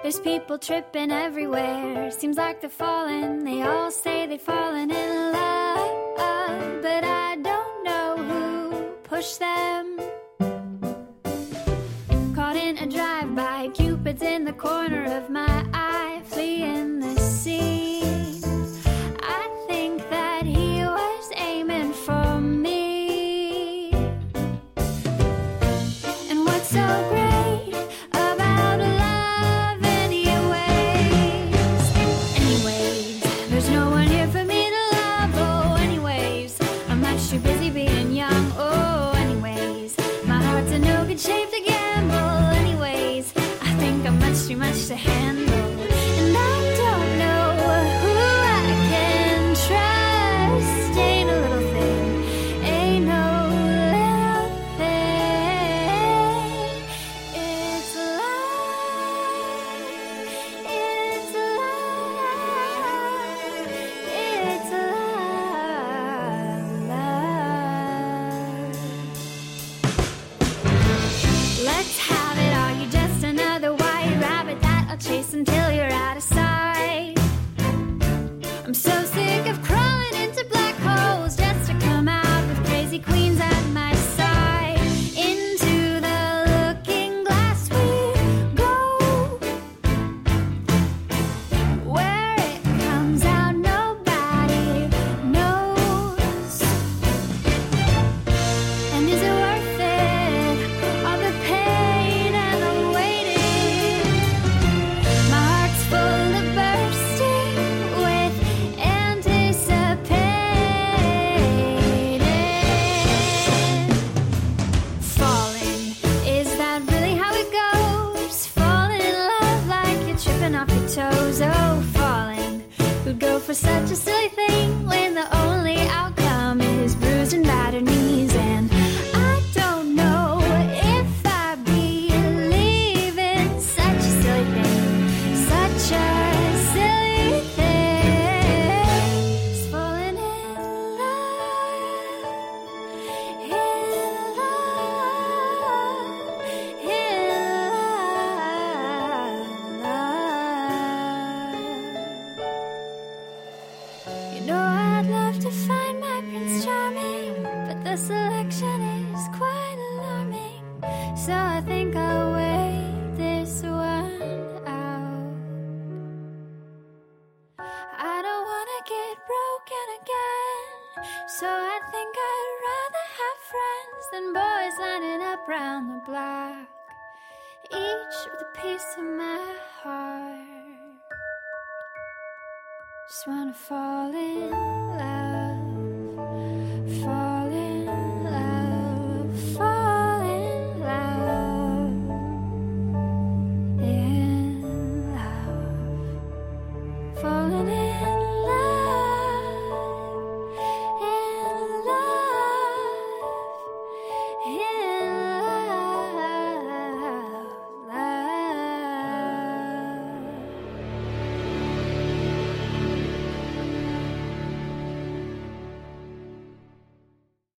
There's people tripping everywhere. Seems like they're falling. They all say they've fallen in love, but I don't know who pushed them. Caught in a drive-by, Cupid's in the corner of my eye, fleeing the scene. I think that he was aiming for me. And what's so great about love anyways? Anyways, there's no one here for me to love. Oh, anyways, I'm much too busy being young. Oh, anyways, my heart's in no good shape to gamble. Anyways, I think I'm much too much to handle. And I don't know who I can trust. Ain't a little thing, ain't no little thing. It's love, it's love, it's love. Let's have it. Are you just another white rabbit that I'll chase until you're out of sight? I'm so sick of crawling into black holes just to come out with crazy queens at my side. Into the looking glass we go. Where it comes out, nobody knows. And is it worth it? All the pain and the waiting. My heart's full of bursting with anticipating. Falling, is that really how it goes? Falling in love like you're tripping off your toes. Oh, falling, who'd go for such a silly thing when the only outcome is bruised and battered knees? And I don't know if I believe in such a silly thing, such a silly thing. It's falling in love, in love. You know I'd love to find my Prince Charming, but the selection is quite alarming. So I think I'll wait this one out. I don't wanna get broken again, so I think I'd rather have friends than boys lining up round the block, each with a piece of my heart. Just wanna fall in love, fall